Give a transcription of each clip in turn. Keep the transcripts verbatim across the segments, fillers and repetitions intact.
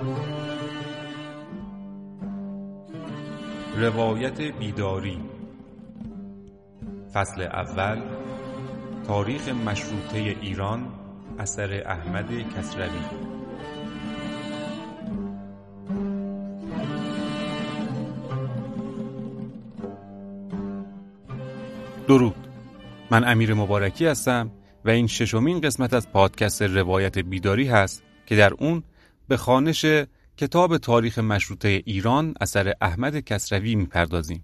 روایت بیداری، فصل اول، تاریخ مشروطه ایران، اثر احمد کسروی. درود، من امیر مبارکی هستم و این ششمین قسمت از پادکست روایت بیداری هست که در اون به خوانش کتاب تاریخ مشروطه ایران اثر احمد کسروی میپردازیم.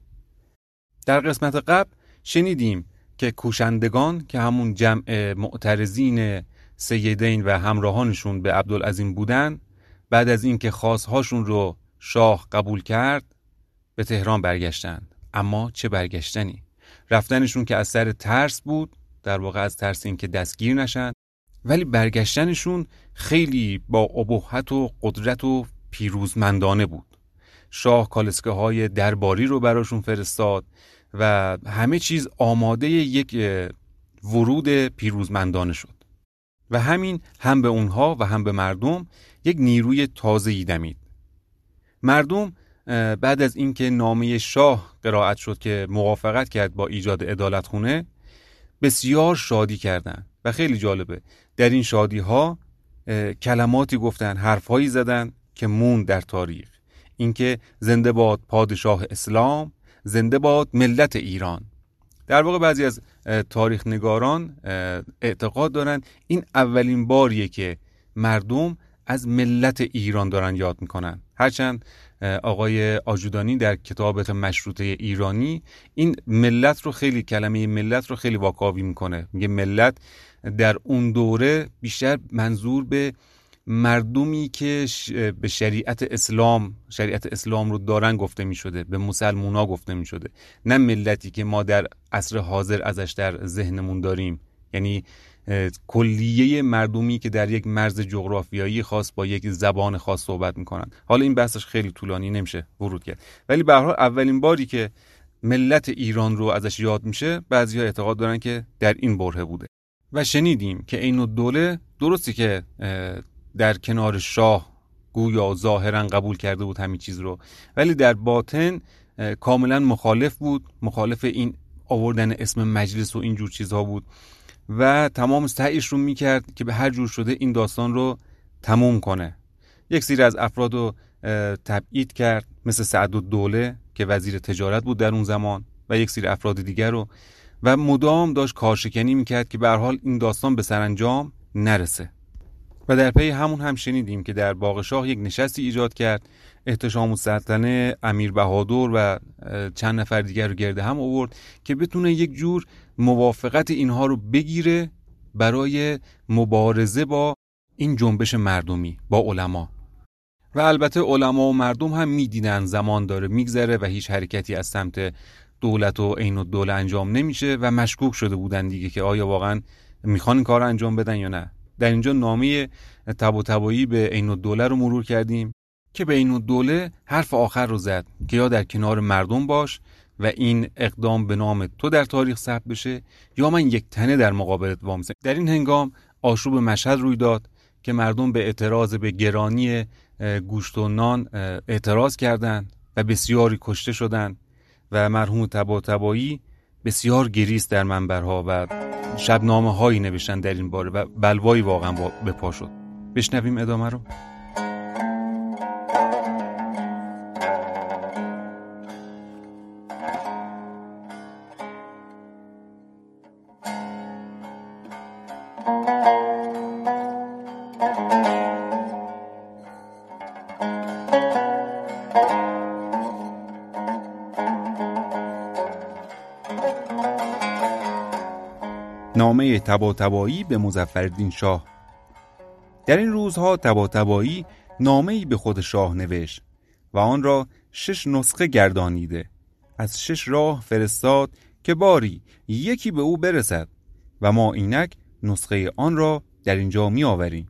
در قسمت قبل شنیدیم که کوشندگان که همون جمع معترضین سیدین و همراهانشون به عبدالعظیم بودن، بعد از اینکه خواستهاشون رو شاه قبول کرد به تهران برگشتند. اما چه برگشتنی؟ رفتنشون که از سر ترس بود، در واقع از ترس اینکه دستگیر نشن، ولی برگشتنشون خیلی با ابهت و قدرت و پیروزمندانه بود. شاه کالسکه های درباری رو براشون فرستاد و همه چیز آماده یک ورود پیروزمندانه شد و همین هم به اونها و هم به مردم یک نیروی تازه‌ای دمید. مردم بعد از اینکه نامه شاه قرائت شد که موافقت کرد با ایجاد عدالتخونه، بسیار شادی کردند و خیلی جالبه در این شادی ها کلماتی گفتن، حرفهایی زدن که مون در تاریخ. اینکه زنده باد پادشاه اسلام، زنده باد ملت ایران. در واقع بعضی از تاریخ نگاران اعتقاد دارن این اولین باریه که مردم از ملت ایران دارن یاد میکنن. هرچند آقای آجودانی در کتاب مشروطه ایرانی این ملت رو خیلی کلمه ملت رو خیلی واکاوی میکنه. میگه ملت در اون دوره بیشتر منظور به مردمی که به شریعت اسلام شریعت اسلام رو دارن گفته میشده، به مسلمونا گفته میشده، نه ملتی که ما در عصر حاضر ازش در ذهنمون داریم، یعنی کلیه مردمی که در یک مرز جغرافیایی خاص با یک زبان خاص صحبت میکنن. حالا این بحثش خیلی طولانی نمیشه ورود کرد، ولی به هر حال اولین باری که ملت ایران رو ازش یاد میشه بعضیا اعتقاد دارن که در این برهه بوده. و شنیدیم که عین الدوله درستی که در کنار شاه گویا ظاهرا قبول کرده بود همین چیز رو، ولی در باطن کاملا مخالف بود، مخالف این آوردن اسم مجلس و اینجور چیزها بود و تمام سعیش رو میکرد که به هر جور شده این داستان رو تموم کنه. یک سری از افراد رو تبعید کرد، مثل سعدالدوله که وزیر تجارت بود در اون زمان و یک سری افراد دیگر رو، و مدام داشت کارشکنی میکرد که به هر حال این داستان به سرانجام نرسه. و در پی همون هم شنیدیم که در باغ شاه یک نشستی ایجاد کرد، احتشام السلطنه، امیر بهادر و چند نفر دیگر رو گرد هم آورد که بتونه یک جور موافقت اینها رو بگیره برای مبارزه با این جنبش مردمی، با علما. و البته علما و مردم هم میدیدن زمان داره میگذره و هیچ حرکتی از سمت دولت و عین الدوله انجام نمیشه و مشکوک شده بودن دیگه که آیا واقعا میخوان این کار رو انجام بدن یا نه. در اینجا نامه تبا تبایی به عین الدوله رو مرور کردیم که به عین الدوله حرف آخر رو زد که یا در کنار مردم باش و این اقدام به نام تو در تاریخ ثبت بشه، یا من یک تنه در مقابلت وامسم. در این هنگام آشوب مشهد روی داد که مردم به اعتراض به گرانی گوشت و نان اعتراض کردند و بسیاری کشته شدند و مرحوم تبا تبایی بسیار گریست در منبرها و شبنامه هایی نوشتن در این باره و بلوایی واقعا به پا شد. بشنویم ادامه رو. نامه تبا تبایی به مظفرالدین شاه. در این روزها تبا تبایی نامه‌ای به خود شاه نوشت و آن را شش نسخه گردانیده از شش راه فرستاد که باری یکی به او برسد و ما اینک نسخه آن را در اینجا می آوریم.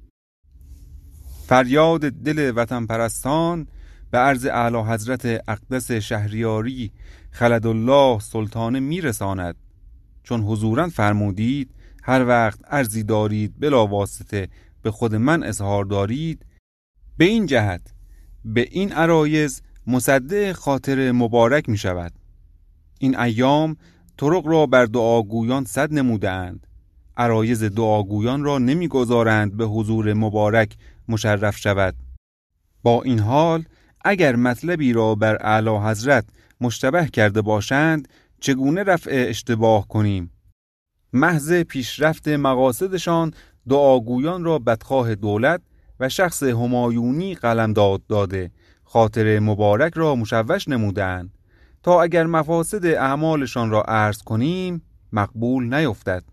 فریاد دل وطن پرستان به عرض اعلی حضرت اقدس شهریاری خلدالله سلطانه می رساند. چون حضوراً فرمودید هر وقت عرضی دارید بلا واسطه به خود من اظهار دارید، به این جهت به این عرایض مصدع خاطر مبارک می شود. این ایام طرق را بر دعاگویان سد نمودند، عرایض دعاگویان را نمی گذارند به حضور مبارک مشرف شود. با این حال اگر مطلبی را بر اعلی حضرت مشتبه کرده باشند چگونه رفع اشتباه کنیم؟ محض پیشرفت مقاصدشان دعاگویان را بدخواه دولت و شخص همایونی قلمداد داده خاطر مبارک را مشوش نمودند تا اگر مفاسد اعمالشان را عرض کنیم مقبول نیفتد.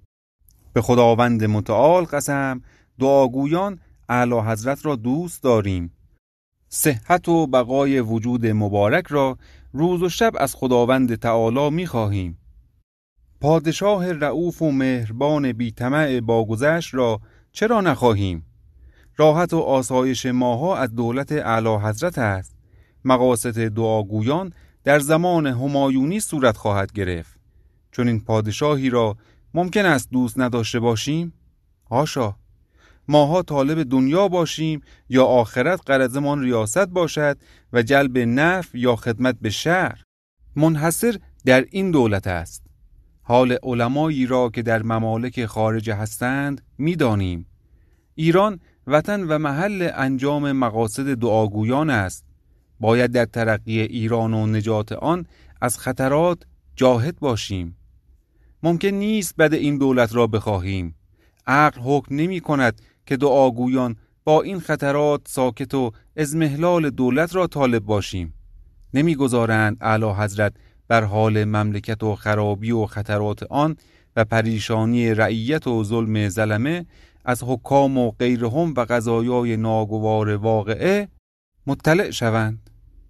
به خداوند متعال قسم دعاگویان اعلی حضرت را دوست داریم. صحت و بقای وجود مبارک را روز و شب از خداوند تعالی می خواهیم. پادشاه رؤوف و مهربان بی طمع باگذشت را چرا نخواهیم؟ راحت و آسایش ماها از دولت اعلی حضرت است. مقاصد دعاگویان در زمان همایونی صورت خواهد گرفت. چون این پادشاهی را ممکن است دوست نداشته باشیم؟ حاشا. ماها طالب دنیا باشیم یا آخرت غرضمان ریاست باشد و جلب نفع یا خدمت به شهر، منحصر در این دولت است. حال علمایی را که در ممالک خارج هستند می‌دانیم. ایران وطن و محل انجام مقاصد دعاگویان است. باید در ترقی ایران و نجات آن از خطرات جاهد باشیم. ممکن نیست بد این دولت را بخواهیم. عقل حکم نمی کند که دعاگویان با این خطرات ساکت و اضمحلال دولت را طالب باشیم. نمی گذارند اعلی حضرت بر حال مملکت و خرابی و خطرات آن و پریشانی رعیت و ظلم ظلمه از حکام و غیرهم و قضایای ناگوار واقعه مطلع شوند.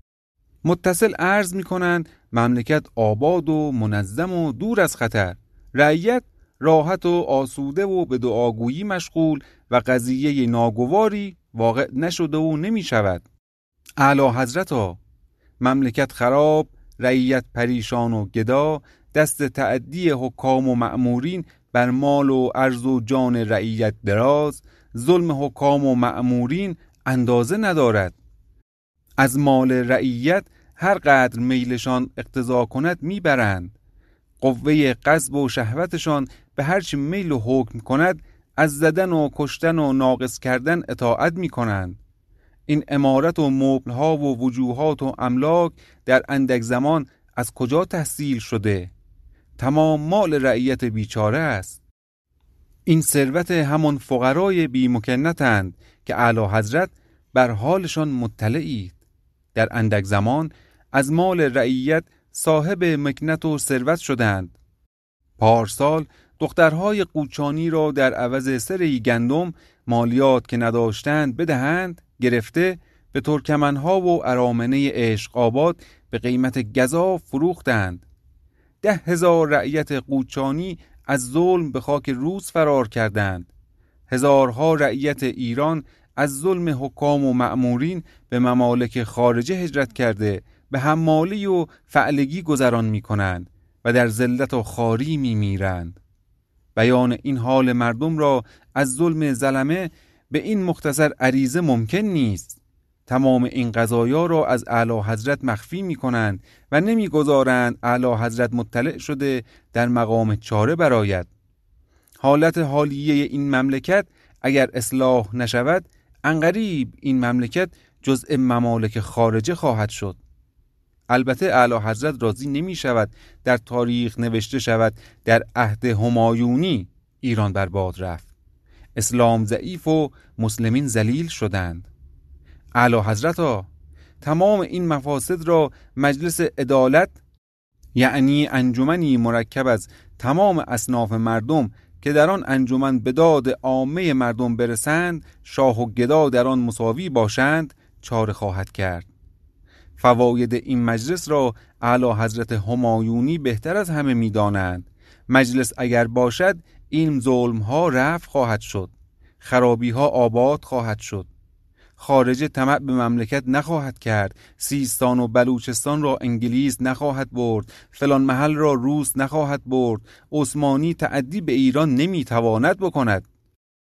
متصل عرض می کنند مملکت آباد و منظم و دور از خطر، رعیت راحت و آسوده و به دعاگویی مشغول و قضیه ناگواری واقع نشده و نمی شود. اعلی حضرت ها، مملکت خراب، رعیت پریشان و گدا، دست تعدی حکام و مأمورین بر مال و ارز و جان رعیت دراز، ظلم حکام و مأمورین اندازه ندارد. از مال رعیت هر قدر میلشان اقتضا کند میبرند. قوه غضب و شهوتشان به هر چه میل و حکم کند از زدن و کشتن و ناقص کردن اطاعت میکنند. این امارت و مبلها و وجوهات و املاک در اندک زمان از کجا تحصیل شده؟ تمام مال رعیت بیچاره است. این ثروت همون فقرای بی مکنتند که اعلی حضرت بر حالشان مطلعید. در اندک زمان از مال رعیت صاحب مکنت و ثروت شدند. پارسال دخترهای قوچانی را در عوض سری گندم مالیات که نداشتند بدهند گرفته به ترکمنها و ارامنه عشق آباد به قیمت گزاف فروختند. ده هزار رعیت قوچانی از ظلم به خاک روز فرار کردند. هزارها رعیت ایران از ظلم حکام و مأمورین به ممالک خارجه هجرت کرده به حمالی و فعلگی گذران می کنند و در ذلت و خواری می میرند. بیان این حال مردم را از ظلم ظلمه به این مختصر عریضه ممکن نیست. تمام این قضایا را از اعلی حضرت مخفی می کنند و نمی گذارند اعلی حضرت مطلع شده در مقام چاره برآید. حالت حالیه این مملکت اگر اصلاح نشود عنقریب این مملکت جزء ممالک خارجه خواهد شد. البته اعلی حضرت راضی نمی شود در تاریخ نوشته شود در عهد همایونی ایران برباد رفت. اسلام ضعیف و مسلمین ذلیل شدند. اعلی حضرت ها، تمام این مفاسد را مجلس عدالت، یعنی انجمنی مرکب از تمام اصناف مردم که در آن انجمن به داد عامه مردم برسند، شاه و گدا در آن مساوی باشند، چاره خواهد کرد. فواید این مجلس را اعلی حضرت همایونی بهتر از همه می دانند. مجلس اگر باشد این ظلم ها رفع خواهد شد، خرابی ها آباد خواهد شد، خارجه طمع به مملکت نخواهد کرد، سیستان و بلوچستان را انگلیس نخواهد برد، فلان محل را روس نخواهد برد، عثمانی تعدی به ایران نمیتواند بکند.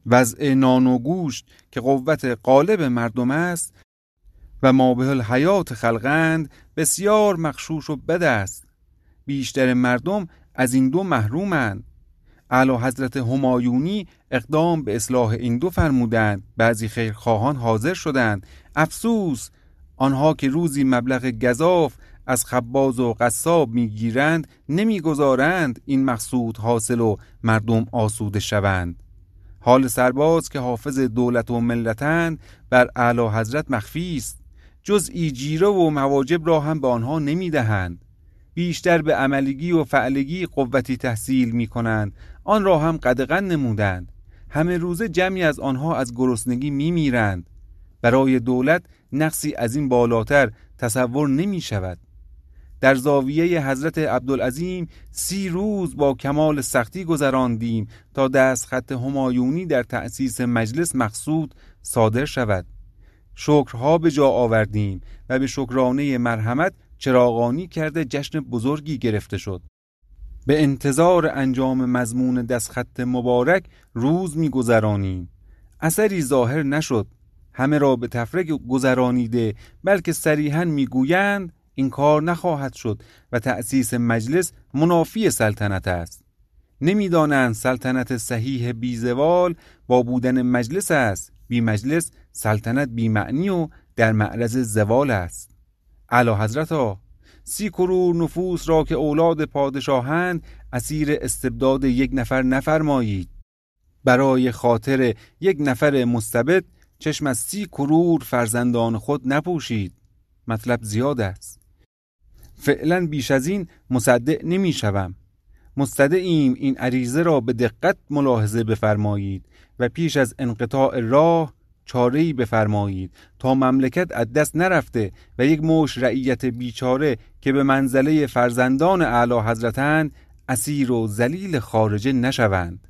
وضع نان و گوشت که قوت غالب مردم است و ما به الحیات خلقند بسیار مغشوش و بد است. بیشتر مردم از این دو محرومند. اعلی حضرت همایونی اقدام به اصلاح این دو فرمودند. بعضی خیرخواهان حاضر شدند. افسوس آنها که روزی مبلغ گزاف از خباز و قصاب میگیرند نمیگذارند این مقصود حاصل و مردم آسوده شوند. حال سرباز که حافظ دولت و ملتند بر اعلی حضرت مخفی است. جزئی جیره و مواجب را هم به آنها نمیدهند. بیشتر به عملگی و فعلگی قوتی تحصیل می کنند. آن را هم قدغن نمودند. همه روزه جمعی از آنها از گرسنگی می میرند. برای دولت نقصی از این بالاتر تصور نمی شود. در زاویه حضرت عبدالعظیم سی روز با کمال سختی گذراندیم تا دست خط همایونی در تأسیس مجلس مقصود صادر شود. شکرها به جا آوردیم و به شکرانه مرحمت چراغانی کرده جشن بزرگی گرفته شد. به انتظار انجام مضمون دستخط مبارک روز می گذرانیم. اثری ظاهر نشد. همه را به تفرق گذرانیده، بلکه صریحاً می گویند این کار نخواهد شد و تأسیس مجلس منافی سلطنت است. نمی دانند سلطنت صحیح بی زوال با بودن مجلس است. بی مجلس سلطنت بی معنی و در معرض زوال است. اعلی حضرت ها، سی کرور نفوس را که اولاد پادشاهند اسیر استبداد یک نفر نفرمایید. برای خاطر یک نفر مستبد چشم از سی کرور فرزندان خود نپوشید. مطلب زیاد است. فعلا بیش از این مصدق نمی شوم. مستدعیم این عریضه را به دقت ملاحظه بفرمایید و پیش از انقطاع راه چاره‌ای بفرمایید تا مملکت از دست نرفته و یک مشت رعیت بیچاره که به منزله فرزندان اعلی حضرتند اسیر و ذلیل خارجه نشوند.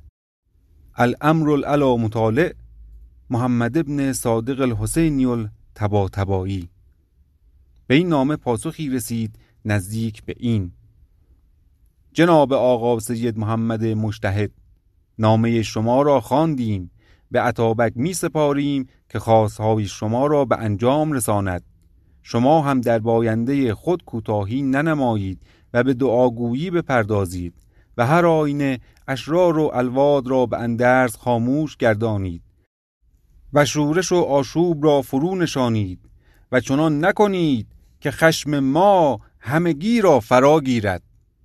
الامر العلا مطالع محمد ابن صادق الحسینی الطباطبایی. به این نامه پاسخی رسید نزدیک به این: جناب آقا سید محمد مجتهد، نامه شما را خواندیم. به عطابک می سپاریم که خواستهای شما را به انجام رساند. شما هم در باینده خود کوتاهی ننمایید و به دعاگویی بپردازید و هر آینه اشرار و الواد را به اندرز خاموش گردانید و شورش و آشوب را فرو نشانید و چنان نکنید که خشم ما همگی را فرا گیرد.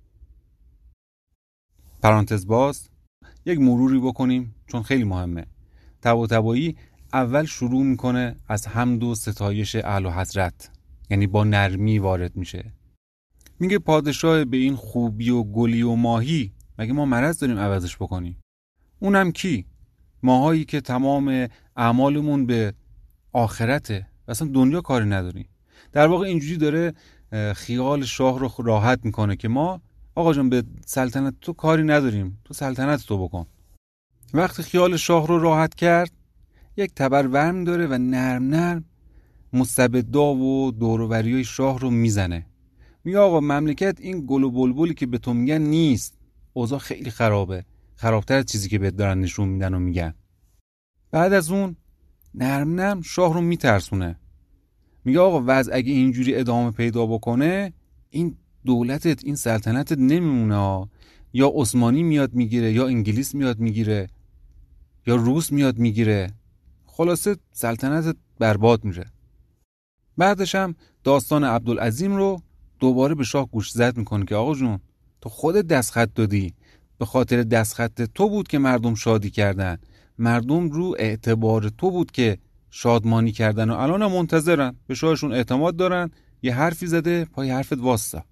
پرانتز باز یک مروری بکنیم چون خیلی مهمه. طباطبایی اول شروع میکنه از حمد و ستایش اعلی حضرت، یعنی با نرمی وارد میشه. میگه پادشاه به این خوبی و گلی و ماهی، مگه ما مرض داریم عوضش بکنیم؟ اونم کی؟ ماهایی که تمام اعمالمون به آخرته، اصلا دنیا کاری نداریم. در واقع اینجوری داره خیال شاه رو راحت میکنه که ما آقا جان به سلطنت تو کاری نداریم، تو سلطنت تو بکن. وقتی خیال شاه رو راحت کرد، یک تبر ورم داره و نرم نرم مستبدا و دوروبریای شاه رو میزنه. میگه آقا مملکت این گل و بلبلی که به تو میگن نیست، اوضاع خیلی خرابه، خرابتر از چیزی که بهت دارن نشون میدن و میگن. بعد از اون نرم نرم شاه رو میترسونه. میگه آقا وضع اگه اینجوری ادامه پیدا بکنه، این دولتت، این سلطنتت نمیمونه. یا عثمانی میاد میگیره، یا انگلیس میاد میگیره، یا روس میاد میگیره. خلاصه سلطنتت برباد میره. بعدش هم داستان عبدالعظیم رو دوباره به شاه گوش زد میکنه که آقا جون تو خودت دستخط دادی، به خاطر دستخط تو بود که مردم شادی کردن، مردم رو اعتبار تو بود که شادمانی کردن و الان هم منتظرن، به شاهشون اعتماد دارن، یه حرفی زده پای حرفت واسطه.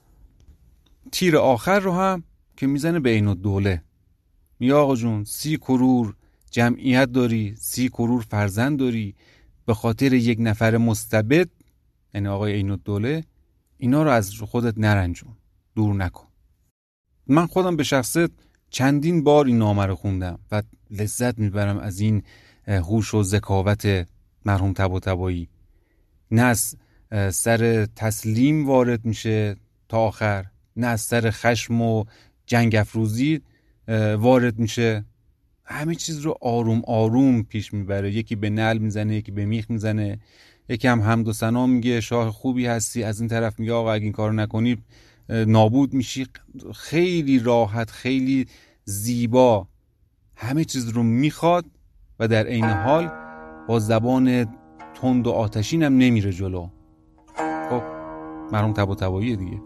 تیر آخر رو هم که میزنه بین الدوله. میگه آقا جون سی کرور جمعیت داری، سی کرور فرزند داری، به خاطر یک نفر مستبد، یعنی آقای عین الدوله، اینا رو از خودت نرنجون، دور نکن. من خودم به شخصت چندین بار این نامه رو خوندم و لذت میبرم از این هوش و ذکاوت مرحوم طباطبایی. نه از سر تسلیم وارد میشه تا آخر، نه از سر خشم و جنگ افروزی وارد میشه، همه چیز رو آروم آروم پیش میبره. یکی به نعل میزنه، یکی به میخ میزنه، یکی هم حمد و ثنا میگه شاه خوبی هستی، از این طرف میگه آقا اگه این کارو نکنی نابود میشی. خیلی راحت، خیلی زیبا همه چیز رو میخواد و در عین حال با زبان تند و آتشین هم نمیره جلو. خب مرحوم طباطبایی دیگه.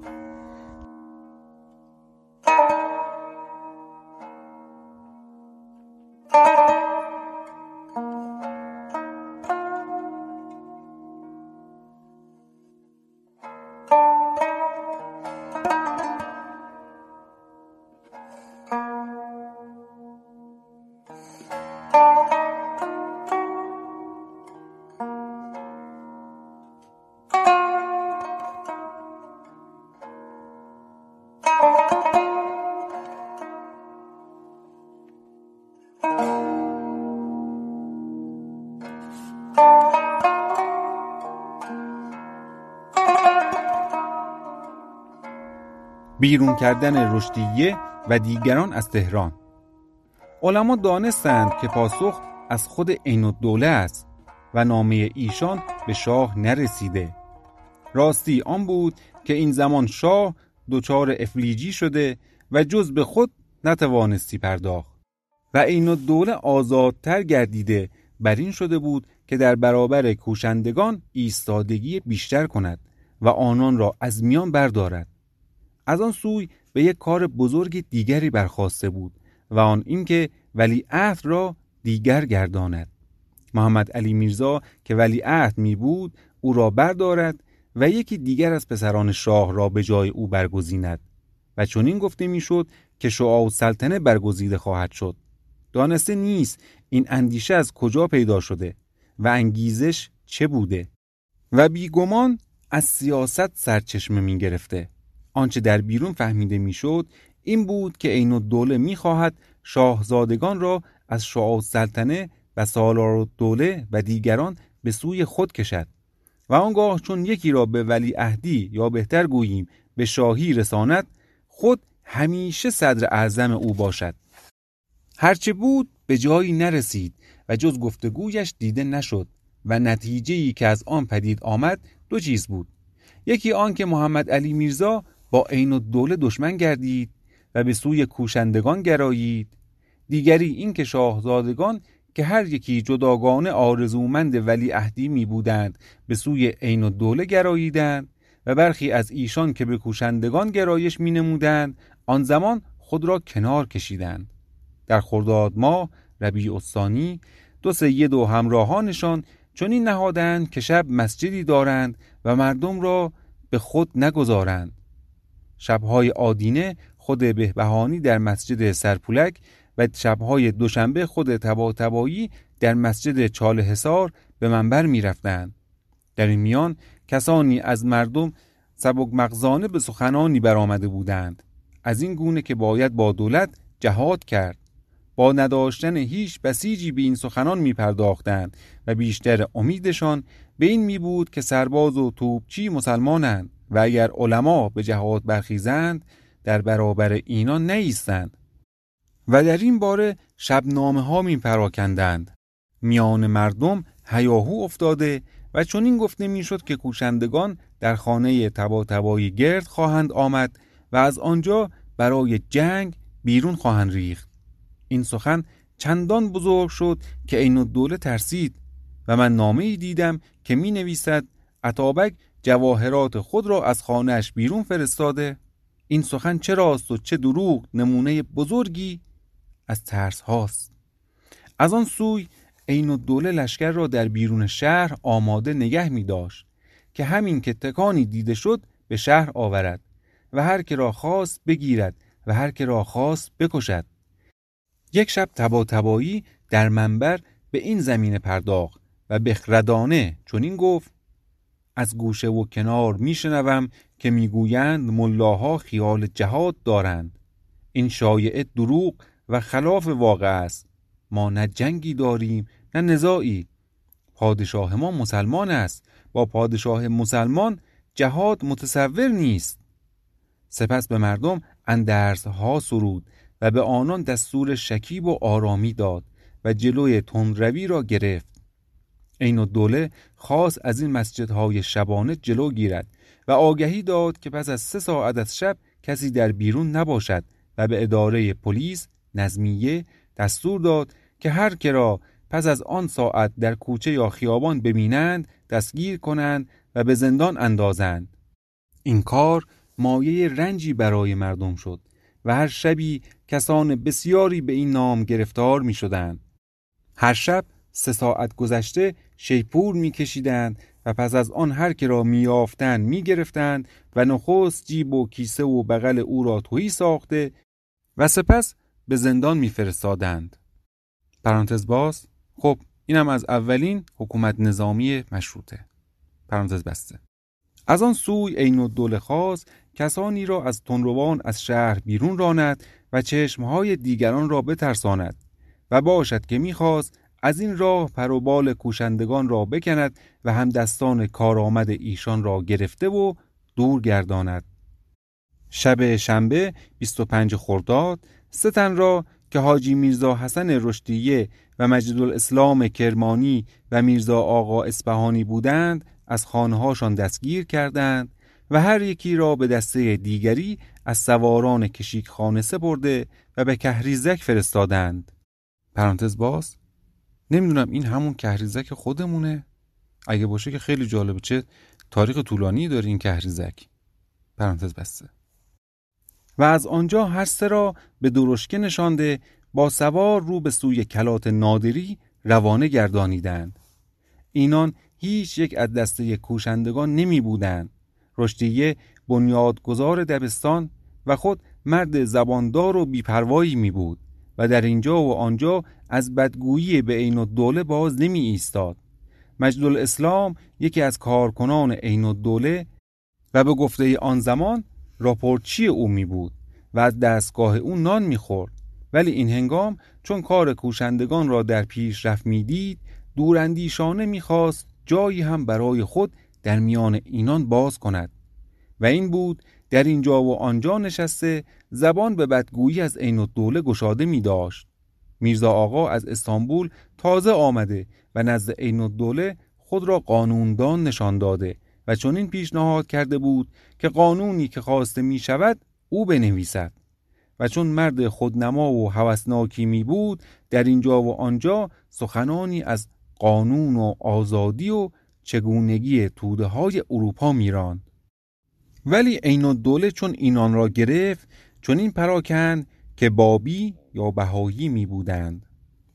بیرون کردن رشدیه و دیگران از تهران. علما دانستند که پاسخ از خود عین‌الدوله است و نامه ایشان به شاه نرسیده. راستی آن بود که این زمان شاه دچار افلیجی شده و جز به خود نتوانستی پرداخت و عین‌الدوله آزادتر گردیده بر این شده بود که در برابر کوشندگان ایستادگی بیشتر کند و آنان را از میان بردارد. از آن سوی به یک کار بزرگ دیگری برخاسته بود و آن اینکه ولیعهد را دیگر گرداند. محمد علی میرزا که ولیعهد می بود او را بردارد و یکی دیگر از پسران شاه را به جای او برگزیند و چنین گفته میشد که شعاع السلطنه برگزیده خواهد شد. دانسته نیست این اندیشه از کجا پیدا شده و انگیزش چه بوده و بیگمان از سیاست سرچشمه می گرفته. آنچه در بیرون فهمیده میشد این بود که عین‌الدوله میخواهد شاهزادگان را از شعاع السلطنه و سالارالدوله و دیگران به سوی خود کشد و آنگاه چون یکی را به ولیعهدی یا بهتر گوییم به شاهی رساند خود همیشه صدر اعظم او باشد. هرچه بود به جایی نرسید و جز گفتگویش دیده نشد و نتیجه‌ای که از آن پدید آمد دو چیز بود. یکی آن که محمد علی میرزا با عین‌الدوله دشمن گردید و به سوی کوشندگان گرایید. دیگری این که شاهزادگان که هر یکی جداگانه آرزومند ولیعهدی می بودند به سوی عین‌الدوله گراییدند و برخی از ایشان که به کوشندگان گرایش می نمودند آن زمان خود را کنار کشیدند. در خرداد ماه ربیع الثانی دو سید و همراهانشان چنین نهادند که شب مسجدی دارند و مردم را به خود نگذارند. شبهای آدینه خود بهبهانی در مسجد سرپولک و شبهای دوشنبه خود طباطبایی در مسجد چاله حصار به منبر می رفتند. در این میان کسانی از مردم سبک مغزانه به سخنانی برآمده بودند، از این گونه که باید با دولت جهاد کرد. با نداشتن هیچ بسیجی به این سخنان می پرداختند و بیشتر امیدشان به این می بود که سرباز و توپچی مسلمانند و اگر علما به جهاد برخیزند در برابر اینان نایستند و در این باره شبنامه ها می پراکندند. میان مردم هیاهو افتاده و چون این گفته می شد که کوشندگان در خانه طباطبایی گرد خواهند آمد و از آنجا برای جنگ بیرون خواهند ریخت. این سخن چندان بزرگ شد که عین‌الدوله ترسید و من نامه‌ای دیدم که می نویسد عطابک جواهرات خود را از خانه‌اش بیرون فرستاده. این سخن چه راست و چه دروغ نمونه بزرگی از ترس هاست. از آن سوی عین‌الدوله لشکر را در بیرون شهر آماده نگه می داشت که همین که تکانی دیده شد به شهر آورد و هر که را خواست بگیرد و هر که را خواست بکشد. یک شب طباطبایی در منبر به این زمینه پرداخت و بخردانه چنین گفت: از گوشه و کنار میشنوم که میگویند ملاها خیال جهاد دارند. این شایعه دروغ و خلاف واقع است. ما نه جنگی داریم نه نزاعی. پادشاه ما مسلمان است. با پادشاه مسلمان جهاد متصور نیست. سپس به مردم اندرس‌ها سرود و به آنان دستور شکیب و آرامی داد و جلوی تندروی را گرفت. عین‌الدوله خواست از این مسجدهای شبانه جلو گیرد و آگهی داد که پس از سه ساعت از شب کسی در بیرون نباشد و به اداره پلیس نظمیه دستور داد که هر که را پس از آن ساعت در کوچه یا خیابان ببینند دستگیر کنند و به زندان اندازند. این کار مایه رنجی برای مردم شد و هر شبی کسان بسیاری به این نام گرفتار می شدند. هر شب سه ساعت گذشته شیپور می کشیدند و پس از آن هر که را می یافتند می گرفتند و نخست جیب و کیسه و بغل او را تهی ساخته و سپس به زندان می فرستادند. پرانتز باز. خب اینم از اولین حکومت نظامی مشروطه. پرانتز بسته. از آن سوی عین‌الدوله خواست کسانی را از تندروان از شهر بیرون راند و چشمهای دیگران را بترساند و باشد که می‌خواست از این راه پر و بال کوشندگان را بکند و هم دستان کارآمد ایشان را گرفته و دور گرداند. شب شنبه بیست و پنج خرداد سه تن را که حاجی میرزا حسن رشدیه و مجدالاسلام کرمانی و میرزا آقا اصفهانی بودند از خانه‌هاشان دستگیر کردند و هر یکی را به دسته دیگری از سواران کشیکخانه سپرده و به کهریزک فرستادند. پرانتز باز. نمیدونم این همون کهریزک خودمونه؟ اگه باشه که خیلی جالبه، چه تاریخ طولانی داره این کهریزک. پرانتز بسته. و از آنجا هر سه را به درشکه نشانده با سوار رو به سوی کلات نادری روانه گردانیدند. اینان هیچ یک از دسته کوشندگان نمی بودند. رشدیه بنیادگذار دبستان و خود مرد زباندار و بیپروایی می بود و در اینجا و آنجا از بدگویی به عین‌الدوله باز نمی ایستاد. مجدالاسلام یکی از کارکنان عین‌الدوله و به گفته آن زمان راپورچی او می بود و از دستگاه او نان می خورد، ولی این هنگام چون کار کوشندگان را در پیش رفت می دید دوراندیشانه می خواست جایی هم برای خود در میان اینان باز کند و این بود در اینجا و آنجا نشسته زبان به بدگویی از عین‌الدوله گشاده می داشت. میرزا آقا از استانبول تازه آمده و نزد عین‌الدوله خود را قانوندان نشان داده و چنین پیشنهاد کرده بود که قانونی که خواسته می شود او بنویسد و چون مرد خودنما و هوسناکی می بود در اینجا و آنجا سخنانی از قانون و آزادی و چگونگی توده های اروپا می راند. ولی عین‌الدوله چون اینان را گرفت چون این پراکند که بابی یا بهایی می بودند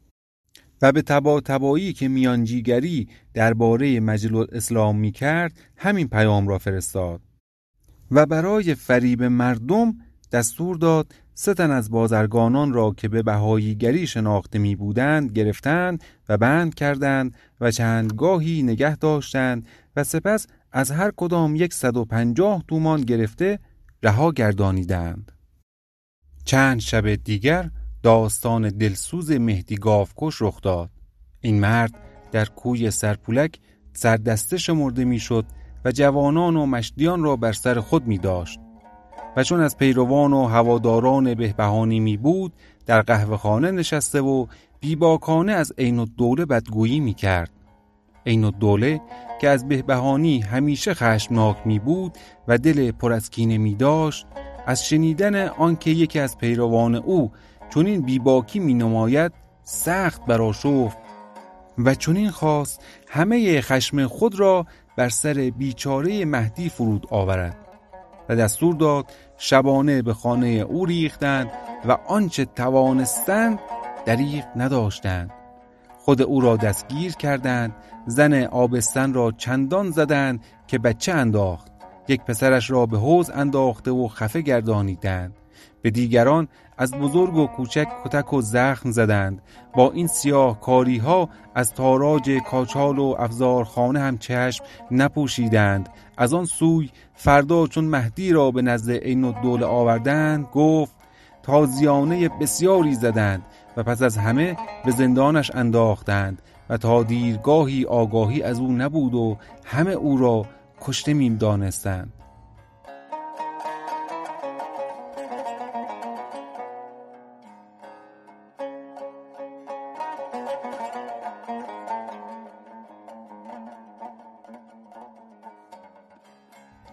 و به تبا تبایی که میانجیگری درباره مجدالاسلام می کرد همین پیام را فرستاد و برای فریب مردم دستور داد سه تن از بازرگانان را که به بهاییگری شناخته می بودند گرفتند و بند کردند و چندگاهی نگه داشتند و سپس از هر کدام یک صد و پنجاه تومان گرفته رها گردانیدند. چند شب دیگر داستان دلسوز مهدی گاوکش رخ داد. این مرد در کوی سرپولک سردسته شمرده می شد و جوانان و مشدیان را بر سر خود می داشت و چون از پیروان و هواداران بهبهانی می بود در قهوه خانه نشسته و بیباکانه از عین‌الدوله بدگویی می کرد. عین‌الدوله که از بهبهانی همیشه خشمناک می بود و دل پر از کینه می داشت از شنیدن آنکه یکی از پیروان او چنین بیباکی می نماید سخت برآشفت و چنین خواست همه خشم خود را بر سر بیچاره مهدی فرود آورد و دستور داد شبانه به خانه او ریختند و آنچه توانستند دریغ نداشتند. خود او را دستگیر کردند، زن آبستن را چندان زدند که بچه انداخت، یک پسرش را به حوض انداخته و خفه گردانیدند، به دیگران از بزرگ و کوچک کتک و زخم زدند. با این سیاه کاری ها از تاراج کاچال و افزارخانه هم چشم نپوشیدند. از آن سوی فردا چون مهدی را به نزد عین‌الدوله آوردند گفت تازیانه بسیاری زدند و پس از همه به زندانش انداختند و تا دیرگاهی آگاهی از او نبود و همه او را کشته میم دانستند.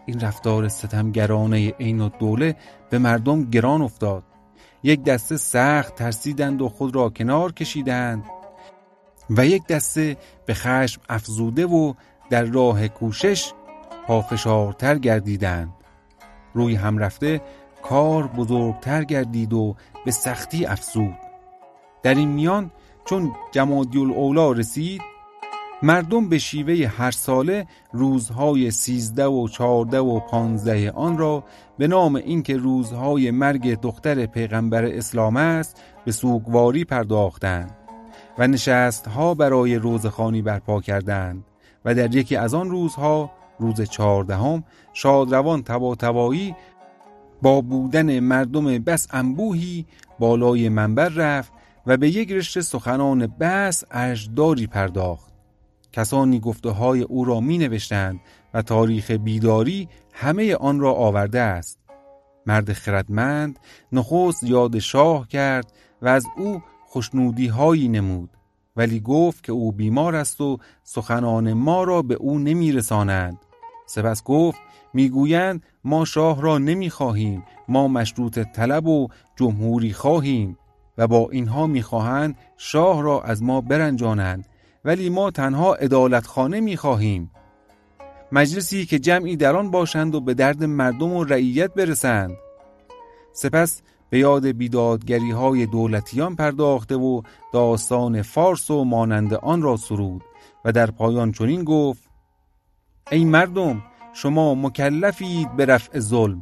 این رفتار ستمگرانه عین الدوله به مردم گران افتاد. یک دسته سخت ترسیدند و خود را کنار کشیدند و یک دسته به خشم افزوده و در راه کوشش پافشارتر گردیدند. روی هم رفته کار بزرگتر گردید و به سختی افزود. در این میان چون جمادی الاولی رسید، مردم به شیوه هر ساله روزهای سیزده و چهارده و پانزده آن را به نام اینکه روزهای مرگ دختر پیغمبر اسلام است به سوگواری پرداختند و نشستها برای روزخوانی برپا کردند و در یکی از آن روزها، روز چهاردهم، شادروان طباطبایی با بودن مردم بس انبوهی بالای منبر رفت و به یک رشته سخنان بس ارجداری پرداخت. کسانی گفته های او را می نوشتند و تاریخ بیداری همه آن را آورده است. مرد خردمند نخست یاد شاه کرد و از او خوشنودی هایی نمود، ولی گفت که او بیمار است و سخنان ما را به او نمی رسانند. سپس گفت میگویند ما شاه را نمی خواهیم، ما مشروط طلب و جمهوری خواهیم و با اینها می خواهند شاه را از ما برنجانند، ولی ما تنها عدالتخانه می خواهیم، مجلسی که جمعی در آن باشند و به درد مردم و رعیت برسند. سپس به یاد بیدادگری های دولتیان پرداخته و داستان فارس و مانند آن را سرود و در پایان چنین گفت: ای مردم، شما مکلفید به رفع ظلم.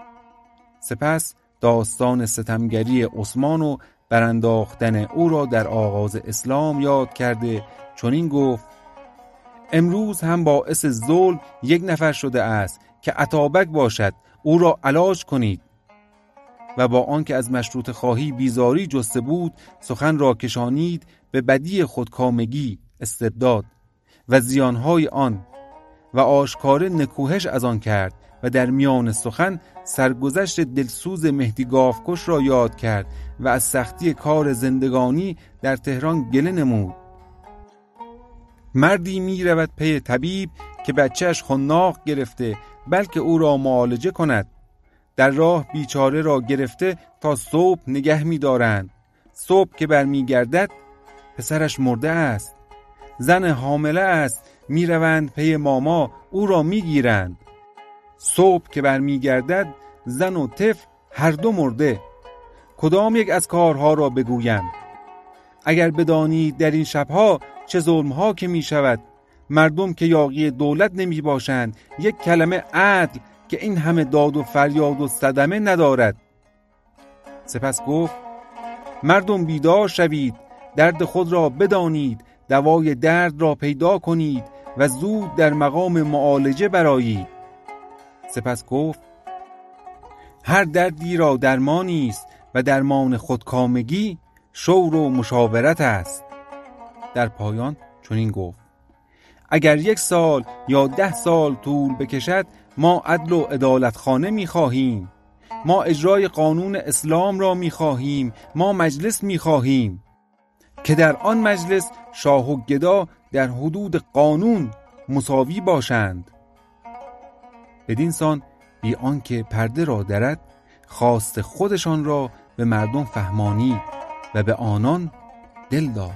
سپس داستان ستمگری عثمان و برانداختن او را در آغاز اسلام یاد کرده چنین گفت: امروز هم باعث ظلم یک نفر شده است که اتابک باشد، او را علاج کنید. و با آنکه از مشروط خواهی بیزاری جسته بود، سخن را کشانید به بدی خودکامگی، استبداد و زیانهای آن و آشکار نکوهش از آن کرد و در میان سخن سرگذشت دلسوز مهدی گاوکش را یاد کرد و از سختی کار زندگانی در تهران گله نمود. مردی می رود پی طبیب که بچهش خناق گرفته بلکه او را معالجه کند. در راه بیچاره را گرفته تا صبح نگه می دارند. صبح که برمی گردد پسرش مرده است. زن حامله است، می روند پی ماما، او را می گیرند. صبح که برمی گردد زن و طفل هر دو مرده. کدام یک از کارها را بگویم؟ اگر بدانید در این شبها چه ظلمها که می شود، مردم که یاغی دولت نمی باشند، یک کلمه عدل که این همه داد و فریاد و صدمه ندارد. سپس گفت: مردم بیدار شوید، درد خود را بدانید، دوای درد را پیدا کنید و زود در مقام معالجه برآیید. سپس گفت: هر دردی را درمانی است و درمان خودکامگی شور و مشاورت است. در پایان چنین گفت: اگر یک سال یا ده سال طول بکشد، ما عدل و عدالتخانه می خواهیم، ما اجرای قانون اسلام را می خواهیم، ما مجلس می خواهیم که در آن مجلس شاه و گدا در حدود قانون مساوی باشند. بدین سان بی آنکه پرده را درد، خواست خودشان را به مردم فهمانی و به آنان دل داد.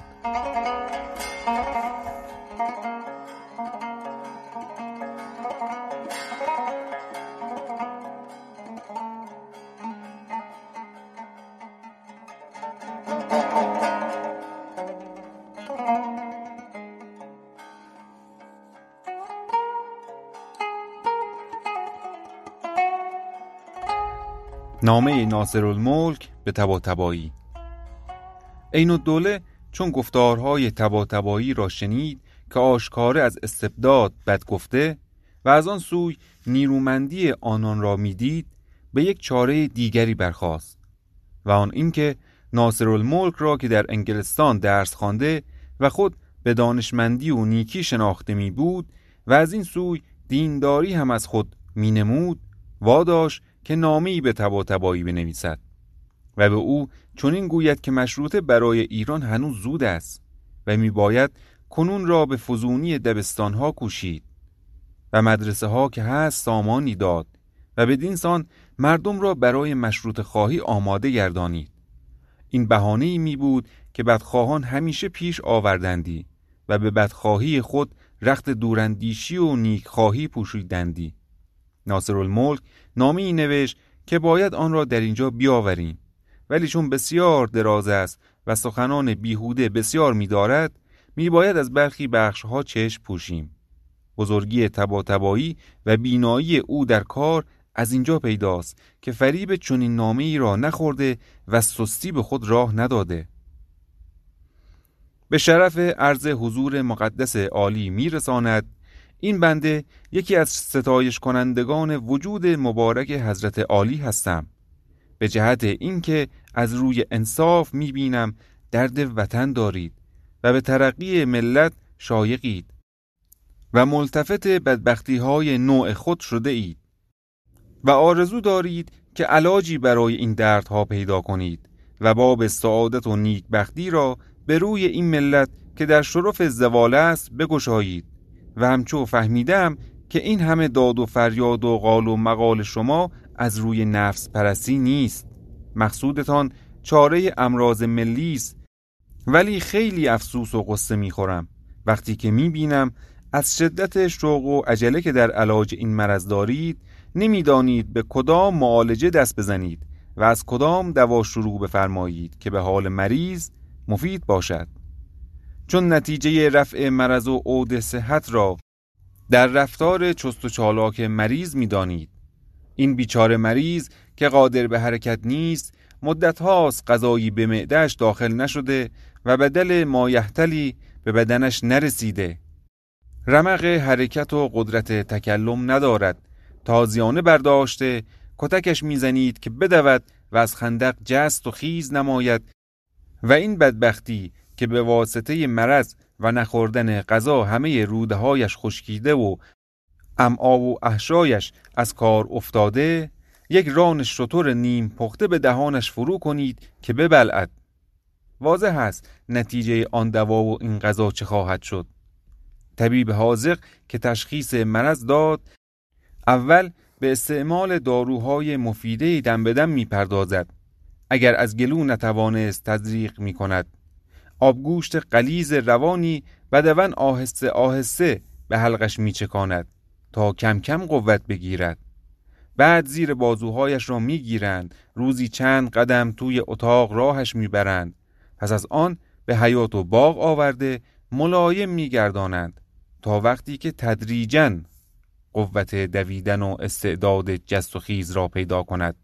نامه ناصرالملک به طباطبایی. عین الدوله چون گفتارهای طباطبایی را شنید که آشکاره از استبداد بد گفته و از آن سوی نیرومندی آنان را میدید، به یک چاره دیگری برخاست و آن اینکه ناصرالملک را که در انگلستان درس خوانده و خود به دانشمندی و نیکی شناخته می بود و از این سوی دینداری هم از خود می نمود، واداشت که نامه‌ای به طباطبایی بنویسد و به او چنین گوید که مشروطه برای ایران هنوز زود است و می باید کنون را به فزونی دبستانها کوشید. و مدرسه ها که هست سامانی داد و بدین سان مردم را برای مشروط خواهی آماده گردانید. این بهانه‌ای می بود که بدخواهان همیشه پیش آوردندی و به بدخواهی خود رخت دوراندیشی و نیکخواهی پوشیدندی. ناصرالملک نامه‌ای نوشت که باید آن را در اینجا بیاوریم، ولی چون بسیار دراز است و سخنان بیهوده بسیار می دارد، می باید از برخی بخشها چشم پوشیم. بزرگی طباطبایی و بینایی او در کار از اینجا پیداست که فریب چنین نامه‌ای را نخورده و سستی به خود راه نداده. به شرف عرض حضور مقدس عالی میرساند این بنده یکی از ستایش کنندگان وجود مبارک حضرت عالی هستم، به جهت اینکه از روی انصاف میبینم درد وطن دارید و به ترقی ملت شایقید و ملتفت بدبختی های نوع خود شده اید و آرزو دارید که علاجی برای این دردها پیدا کنید و باب سعادت و نیکبختی را به روی این ملت که در شرف زوال است بگشایید و همچو فهمیدم که این همه داد و فریاد و قال و مقال شما از روی نفس پرستی نیست، مقصودتان چاره امراض ملی است، ولی خیلی افسوس و غصه میخورم وقتی که میبینم از شدت شوق و عجله که در علاج این مرض دارید نمیدانید به کدام معالجه دست بزنید و از کدام دوا شروع بفرمایید که به حال مریض مفید باشد، چون نتیجه رفع مرض و عود صحت را در رفتار چست و چالاک مریض میدانید. این بیچاره مریض که قادر به حرکت نیست مدت هاست غذایی به معده‌اش داخل نشده و بدل مایحتلی به بدنش نرسیده، رمق حرکت و قدرت تکلم ندارد، تازیانه برداشته کتکش میزنید که بدود و از خندق جست و خیز نماید و این بدبختی که به واسطه مرض و نخوردن غذا همه روده هایش خشکیده و امعا و احشایش از کار افتاده، یک ران شتر نیم پخته به دهانش فرو کنید که ببلعد. واضح است نتیجه آن دوا و این غذا چه خواهد شد. طبیب حاذق که تشخیص مرض داد اول به استعمال داروهای مفیده دم به دم می پردازد. اگر از گلو نتوانست تزریق می کند، آبگوشت غلیظ روانی بدون آهسته آهسته به حلقش می چکاند تا کم کم قوت بگیرد. بعد زیر بازوهایش را می گیرند، روزی چند قدم توی اتاق راهش می برند، پس از آن به حیاط و باغ آورده ملایم می گردانند تا وقتی که تدریجاً قوت دویدن و استعداد جست و خیز را پیدا کند.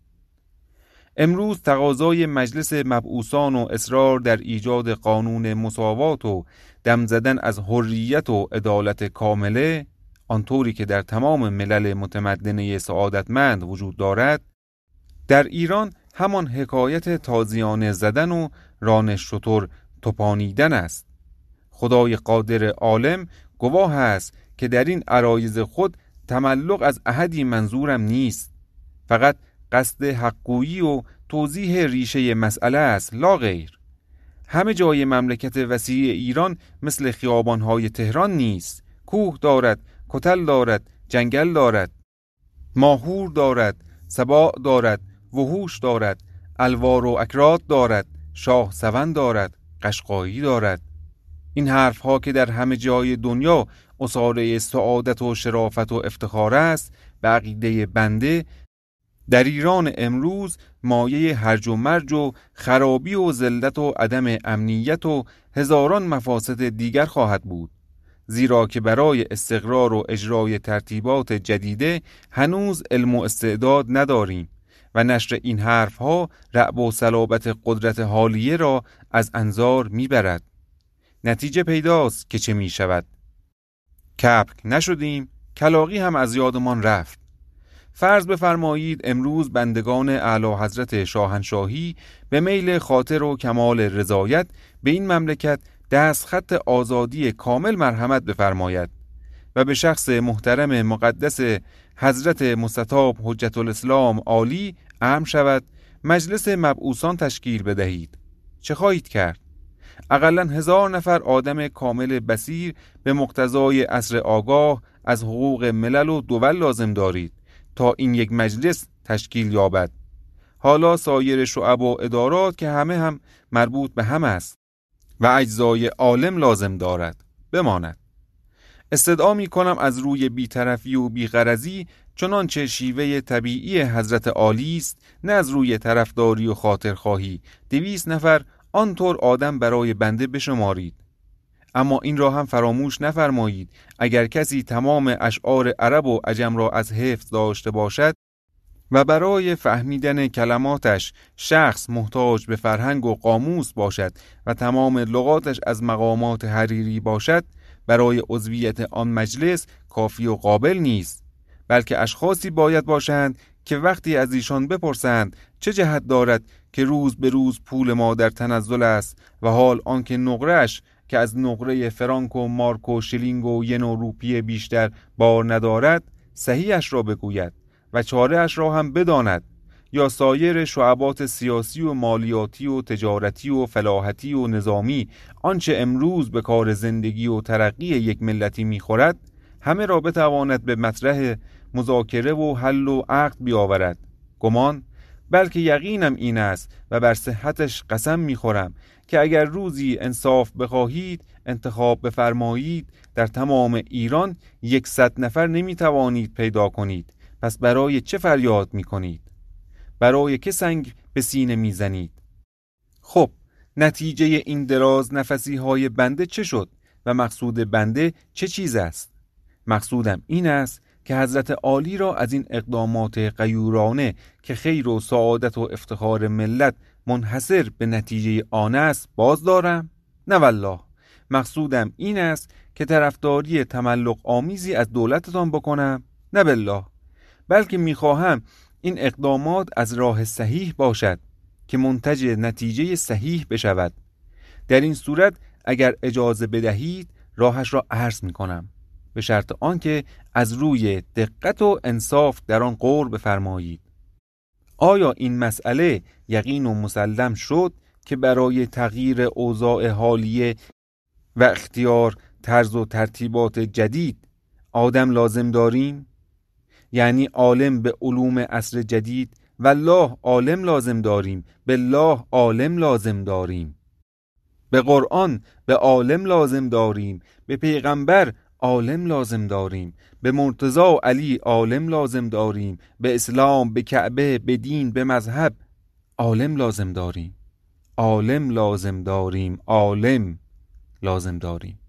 امروز تقاضای مجلس مبعوثان و اصرار در ایجاد قانون مساوات و دم زدن از حریت و عدالت کامله آنطوری که در تمام ملل متمدنه سعادتمند وجود دارد، در ایران همان حکایت تازیانه زدن و ران شتر تپانیدن است. خدای قادر عالم گواه است که در این عرایض خود تملق از احدی منظورم نیست، فقط قصد حقگویی و توضیح ریشه مسئله است، لا غیر. همه جای مملکت وسیع ایران مثل خیابانهای تهران نیست. کوه دارد، کتل دارد، جنگل دارد، ماهور دارد، سباع دارد، وحوش دارد، الوار و اکراد دارد، شاه سون دارد، قشقایی دارد. این حرف ها که در همه جای دنیا اصاره سعادت و شرافت و افتخار است، به عقیده بنده در ایران امروز مایه هرج و مرج و خرابی و ذلت و عدم امنیت و هزاران مفاسد دیگر خواهد بود، زیرا که برای استقرار و اجرای ترتیبات جدیده هنوز علم و استعداد نداریم و نشر این حرفها رعب و صلابت قدرت حالیه را از انظار میبرد. نتیجه پیداست که چه می شود. کبک نشدیم، کلاغی هم از یادمان رفت. فرض بفرمایید امروز بندگان اعلی حضرت شاهنشاهی به میل خاطر و کمال رضایت به این مملکت دست خط آزادی کامل مرحمت بفرماید و به شخص محترم مقدس حضرت مستطاب حجت الاسلام عالی امر شود مجلس مبعوثان تشکیل بدهید. چه خواهید کرد؟ اقلاً هزار نفر آدم کامل بصیر به مقتضای عصر آگاه از حقوق ملل و دول لازم دارید تا این یک مجلس تشکیل یابد. حالا سایر شعب و ادارات که همه هم مربوط به هم است و اجزای عالم لازم دارد بماند. استدعا می کنم از روی بی‌طرفی و بی‌غرضی چنانچه شیوه طبیعی حضرت عالی است، نه از روی طرفداری و خاطرخواهی دویست نفر آنطور آدم برای بنده بشمارید. اما این را هم فراموش نفرمایید اگر کسی تمام اشعار عرب و عجم را از حفظ داشته باشد و برای فهمیدن کلماتش شخص محتاج به فرهنگ و قاموس باشد و تمام لغاتش از مقامات حریری باشد، برای عضویت آن مجلس کافی و قابل نیست، بلکه اشخاصی باید باشند که وقتی از ایشان بپرسند چه جهت دارد که روز به روز پول ما در تنزل است و حال آنکه نقره‌اش که از نقره فرانک و مارک و شلینگ و ین و روپیه بیشتر بار ندارد، صحیحش را بگوید و چاره اش را هم بداند، یا سایر شعبات سیاسی و مالیاتی و تجارتی و فلاحتی و نظامی آنچه امروز به کار زندگی و ترقی یک ملتی میخورد، همه را بتواند به مطرح مذاکره و حل و عقد بیاورد. گمان بلکه یقینم این است و بر صحتش قسم میخورم که اگر روزی انصاف بخواهید، انتخاب بفرمایید، در تمام ایران یکصد نفر نمیتوانید پیدا کنید. پس برای چه فریاد میکنید؟ برای که سنگ به سینه میزنید؟ خب نتیجه این دراز نفسی های بنده چه شد و مقصود بنده چه چیز است؟ مقصودم این است که حضرت عالی را از این اقدامات غیورانه که خیر و سعادت و افتخار ملت منحصر به نتیجه آن است باز دارم؟ نه والله، مقصودم این است که طرفداری تملق آمیزی از دولتتان بکنم؟ نه بالله، بلکه میخواهم این اقدامات از راه صحیح باشد که منتج نتیجه صحیح بشود. در این صورت اگر اجازه بدهید راهش را عرض میکنم، به شرط آنکه از روی دقت و انصاف در آن غور بفرمایید. آیا این مسئله یقین و مسلم شد که برای تغییر اوضاع حالیه و اختیار طرز و ترتیبات جدید آدم لازم داریم؟ یعنی عالم به علوم عصر جدید؟ والله عالم لازم داریم، بالله عالم لازم داریم، به قرآن به عالم لازم داریم، به پیغمبر عالم لازم داریم، به مرتضی علی عالم لازم داریم، به اسلام، به کعبه، به دین، به مذهب عالم لازم داریم، عالم لازم داریم، عالم لازم داریم.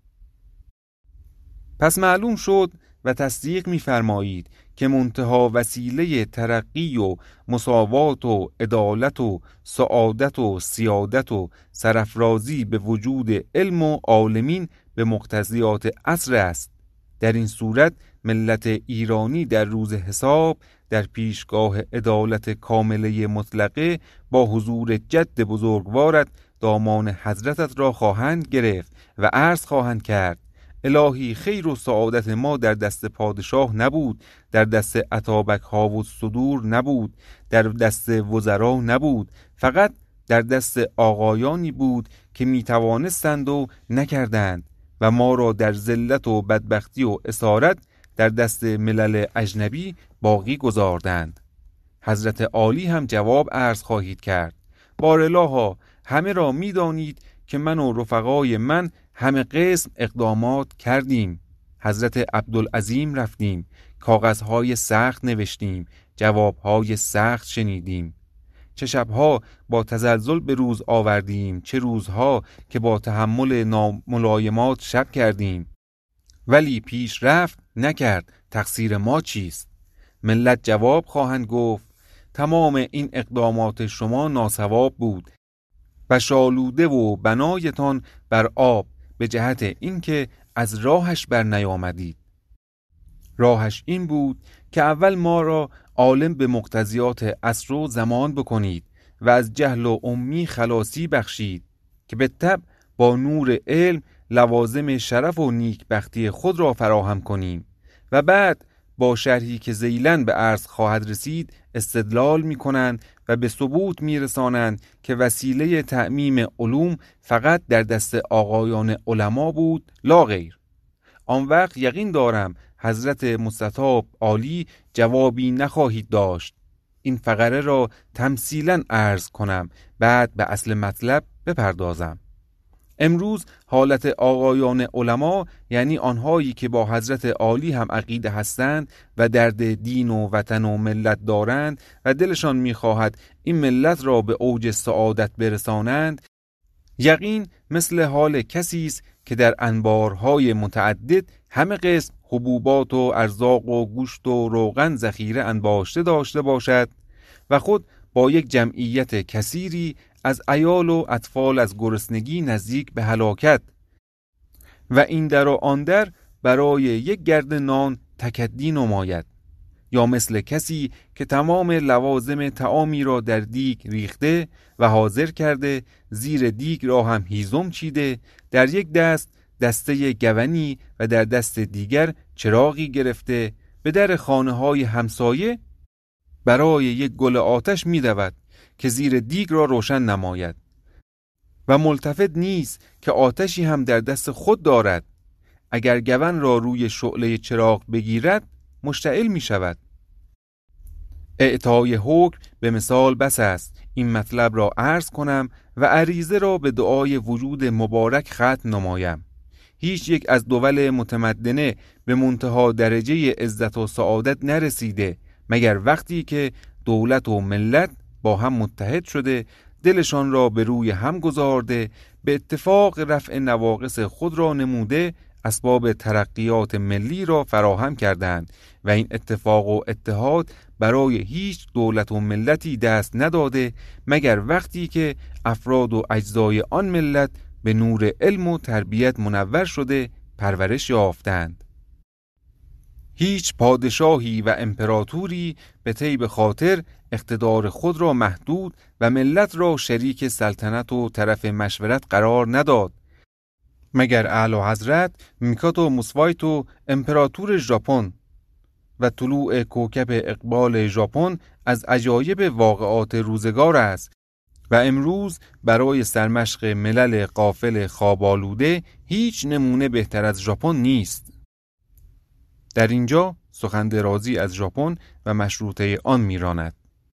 پس معلوم شد و تصدیق می‌فرمایید که منتها وسیله ترقی و مساوات و عدالت و سعادت و سیادت و سرافرازی به وجود علم و عالمین به مقتضیات عصر است. در این صورت ملت ایرانی در روز حساب در پیشگاه عدالت کامله مطلقه با حضور جد بزرگوارت دامان حضرتت را خواهند گرفت و عرض خواهند کرد: الهی خیر و سعادت ما در دست پادشاه نبود، در دست اتابک ها و صدور نبود، در دست وزرا نبود، فقط در دست آقایانی بود که می توانستند و نکردند و ما را در ذلت و بدبختی و اسارت در دست ملل اجنبی باقی گذاردند. حضرت عالی هم جواب عرض خواهید کرد: بارالها، همه را می دانید که من و رفقای من همه قسم اقدامات کردیم. حضرت عبدالعظیم رفتیم، کاغذهای سخت نوشتیم، جوابهای سخت شنیدیم. چه شبها با تزلزل به روز آوردیم، چه روزها که با تحمل ناملایمات شب کردیم. ولی پیش رفت نکرد، تقصیر ما چیست؟ ملت جواب خواهند گفت: تمام این اقدامات شما ناصواب بود و شالوده و بنایتان بر آب، به جهت اینکه از راهش بر نیامدید. راهش این بود که اول ما را عالم به مقتضیات عصر و زمان بکنید و از جهل و امی خلاصی بخشید که به طبع با نور علم لوازم شرف و نیکبختی خود را فراهم کنیم و بعد با شرحی که ذیلاً به عرض خواهد رسید استدلال می کنند و به ثبوت می رسانند که وسیله تعمیم علوم فقط در دست آقایان علما بود لا غیر. آن وقت یقین دارم حضرت مستطاب عالی جوابی نخواهید داشت. این فقره را تمثیلاً عرض کنم، بعد به اصل مطلب بپردازم. امروز حالت آقایان علما، یعنی آنهایی که با حضرت عالی هم عقیده هستند و درد دین و وطن و ملت دارند و دلشان می‌خواهد این ملت را به اوج سعادت برسانند، یقین مثل حال کسی است که در انبارهای متعدد همه قسم حبوبات و ارزاق و گوشت و روغن ذخیره انباشته داشته باشد و خود با یک جمعیت کثیری از عیال و اطفال از گرسنگی نزدیک به هلاکت و این در و آن در برای یک گرده نان تکدی نماید، یا مثل کسی که تمام لوازم طعامی را در دیگ ریخته و حاضر کرده، زیر دیگ را هم هیزم چیده، در یک دست دسته گونی و در دست دیگر چراغی گرفته، به در خانه‌های همسایه برای یک گل آتش می دود که زیر دیگ را روشن نماید و ملتفت نیست که آتشی هم در دست خود دارد. اگر گون را روی شعله چراغ بگیرد مشتعل می شود. اعطای حکم به مثال بس است. این مطلب را عرض کنم و عریضه را به دعای وجود مبارک ختم نمایم. هیچ یک از دول متمدنه به منتها درجه عزت و سعادت نرسیده مگر وقتی که دولت و ملت با هم متحد شده، دلشان را به روی هم گذارده، به اتفاق رفع نواقص خود را نموده، اسباب ترقیات ملی را فراهم کردند و این اتفاق و اتحاد برای هیچ دولت و ملتی دست نداده مگر وقتی که افراد و اجزای آن ملت به نور علم و تربیت منور شده پرورش یافتند. هیچ پادشاهی و امپراتوری به طیب خاطر اقتدار خود را محدود و ملت را شریک سلطنت و طرف مشورت قرار نداد مگر اعلی حضرت میکاتو موسوایتو امپراتور ژاپن و طلوع کوکب اقبال ژاپن از عجایب واقعات روزگار است و امروز برای سرمشق ملل غافل خواب‌آلوده هیچ نمونه بهتر از ژاپن نیست. در اینجا سخن درازی از ژاپن و مشروطه آن میراند.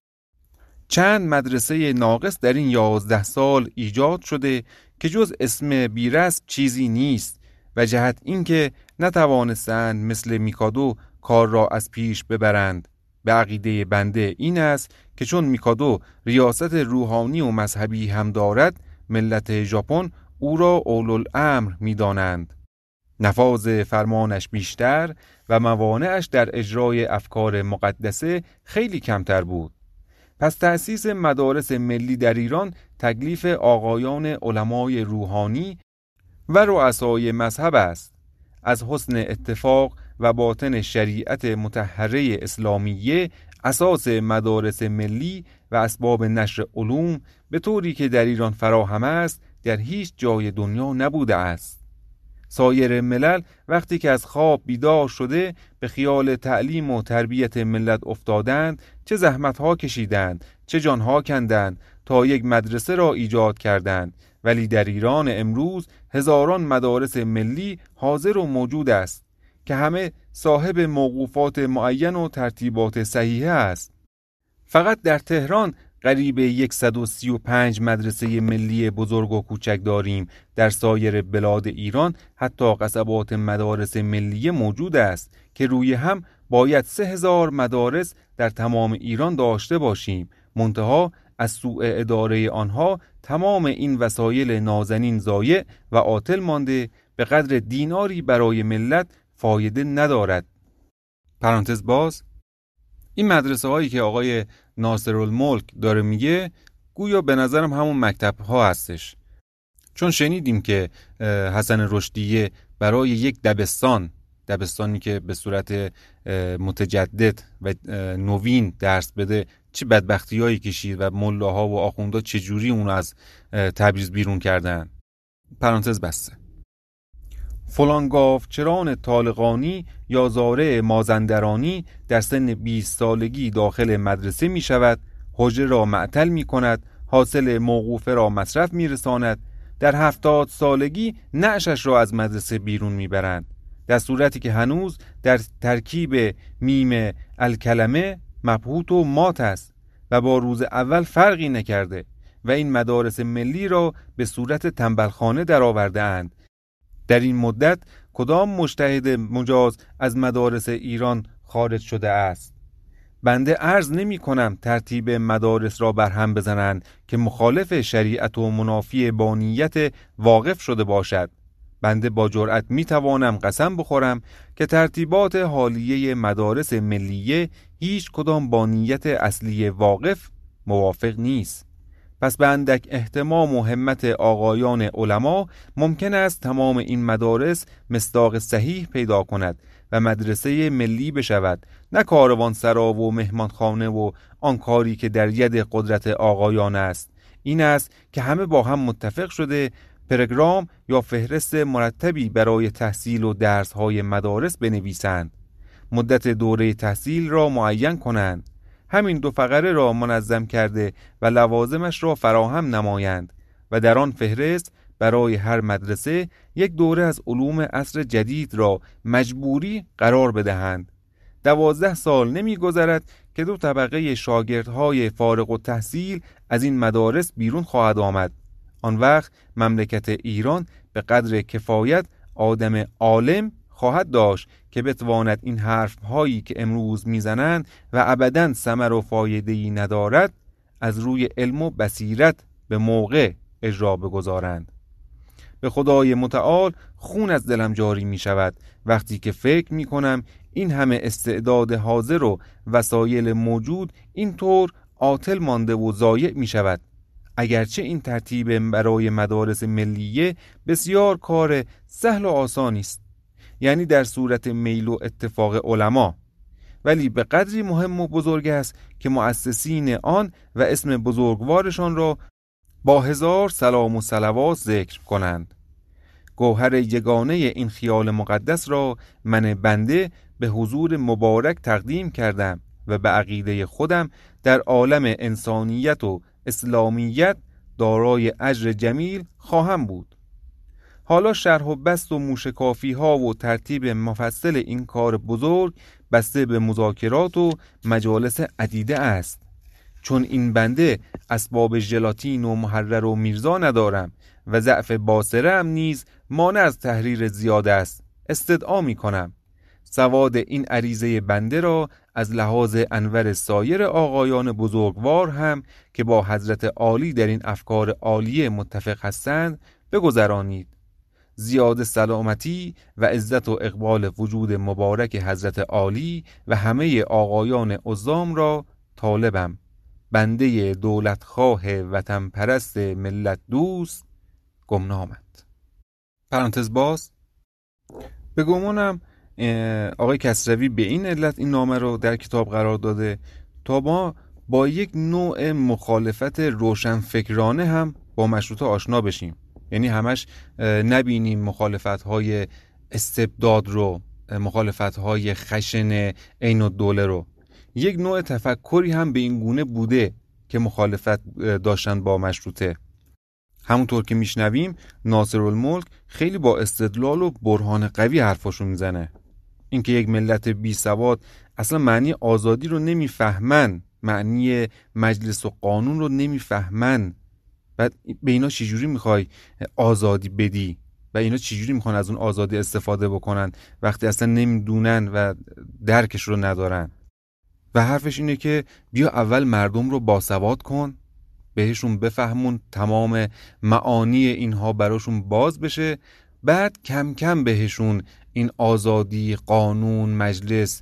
چند مدرسه ناقص در این یازده سال ایجاد شده که جز اسم بیرسم چیزی نیست و جهت اینکه نتوانستند مثل میکادو کار را از پیش ببرند. به عقیده بنده این است که چون میکادو ریاست روحانی و مذهبی هم دارد، ملت ژاپن او را اولوالامر می‌دانند. نفاذ فرمانش بیشتر و موانعش در اجرای افکار مقدسه خیلی کمتر بود. پس تأسیس مدارس ملی در ایران تکلیف آقایان علمای روحانی و رؤسای مذهب است. از حسن اتفاق و باطن شریعت مطهره اسلامیه اساس مدارس ملی و اسباب نشر علوم به طوری که در ایران فراهم است در هیچ جای دنیا نبوده است. سایر ملل وقتی که از خواب بیدار شده به خیال تعلیم و تربیت ملت افتادند، چه زحمت‌ها کشیدند، چه جانها کندند تا یک مدرسه را ایجاد کردند، ولی در ایران امروز هزاران مدارس ملی حاضر و موجود است که همه صاحب موقوفات معین و ترتیبات صحیحه است. فقط در تهران قریب صد و سی و پنج مدرسه ملی بزرگ و کوچک داریم. در سایر بلاد ایران حتی قصبات مدارس ملی موجود است که روی هم باید سه هزار مدارس در تمام ایران داشته باشیم. منتها از سوء اداره آنها تمام این وسایل نازنین ضایع و عاطل مانده، به قدر دیناری برای ملت فایده ندارد. پرانتز باز، این مدرسه هایی که آقای ناصرالملک داره میگه گویا به نظرم همون مکتب ها هستش، چون شنیدیم که حسن رشدیه برای یک دبستان دبستانی که به صورت متجدد و نوین درس بده چه بدبختی هایی کشید و ملاها و آخوندا چجوری اون از تبریز بیرون کردن. پرانتز بسته. فلان گاوچران طالقانی یا زارع مازندرانی در سن بیست سالگی داخل مدرسه می شود، حجره را معطل می کند، حاصل موقوفه را مصرف می رساند، در هفتاد سالگی نعشش را از مدرسه بیرون می برند، در صورتی که هنوز در ترکیب میم الکلمه مبهوت و مات است و با روز اول فرقی نکرده و این مدارس ملی را به صورت تنبلخانه درآورده اند. در این مدت کدام مجتهد مجاز از مدارس ایران خارج شده است؟ بنده عرض نمی کنم ترتیب مدارس را برهم بزنند که مخالف شریعت و منافی با نیت واقف شده باشد. بنده با جرأت می توانم قسم بخورم که ترتیبات حالیه مدارس ملیه هیچ کدام با نیت اصلی واقف موافق نیست. پس به اندک اهتمام و همت آقایان علما ممکن است تمام این مدارس مصداق صحیح پیدا کند و مدرسه ملی بشود، نه کاروانسرا و مهمانخانه و آن کاری که در ید قدرت آقایان است. این است که همه با هم متفق شده پروگرام یا فهرست مرتبی برای تحصیل و درس‌های مدارس بنویسند، مدت دوره تحصیل را معین کنند، همین دو فقره را منظم کرده و لوازمش را فراهم نمایند و در آن فهرست برای هر مدرسه یک دوره از علوم عصر جدید را مجبوری قرار بدهند. دوازده سال نمی گذرد که دو طبقه شاگردهای فارغ التحصیل از این مدارس بیرون خواهد آمد. آن وقت مملکت ایران به قدر کفایت آدم عالم خواهد داشت که بتواند این حرف هایی که امروز میزنند و ابداً ثمر و فایده‌ای ندارد از روی علم و بصیرت به موقع اجرا بگذارند. به خدای متعال خون از دلم جاری می شود وقتی که فکر می کنم این همه استعداد حاضر و وسایل موجود اینطور عاطل مانده و ضایع می شود. اگرچه این ترتیب برای مدارس ملیه بسیار کار سهل و آسانی است، یعنی در صورت میل و اتفاق علما، ولی به قدری مهم و بزرگ است که مؤسسین آن و اسم بزرگوارشان را با هزار سلام و صلوات ذکر کنند. گوهر یگانه این خیال مقدس را من بنده به حضور مبارک تقدیم کردم و به عقیده خودم در عالم انسانیت و اسلامیت دارای اجر جمیل خواهم بود. حالا شرح و بسط و موشکافی ها و ترتیب مفصل این کار بزرگ بسته به مذاکرات و مجالس عدیده است. چون این بنده اسباب ژلاتین و محرر و میرزا ندارم و ضعف باصره هم نیز مانع از تحریر زیاد است، استدعا می کنم سواد این عریضه بنده را از لحاظ انور سایر آقایان بزرگوار هم که با حضرت عالی در این افکار عالیه متفق هستند بگذرانید. زیاد سلامتی و عزت و اقبال وجود مبارک حضرت عالی و همه آقایان عظام را طالبم. بنده دولتخواه وطن پرست ملت دوست گمنامت. پرانتز باز. به گمانم آقای کسروی به این علت این نامه رو در کتاب قرار داده تا ما با یک نوع مخالفت روشنفکرانه هم با مشروطه آشنا بشیم، یعنی همش نبینیم مخالفت‌های استبداد رو، مخالفت‌های خشن عین الدوله رو. یک نوع تفکری هم به این گونه بوده که مخالفت داشتن با مشروطه. همونطور که میشنویم ناصرالملک خیلی با استدلال و برهان قوی حرفاشو میزنه. اینکه یک ملت بی سواد اصلا معنی آزادی رو نمیفهمن، معنی مجلس و قانون رو نمیفهمن، بعد به اینا چجوری میخوای آزادی بدی و اینا چجوری میخوان از اون آزادی استفاده بکنن وقتی اصلا نمیدونن و درکش رو ندارن؟ و حرفش اینه که بیا اول مردم رو باسواد کن، بهشون بفهمون تمام معانی اینها براشون باز بشه، بعد کم کم بهشون این آزادی، قانون، مجلس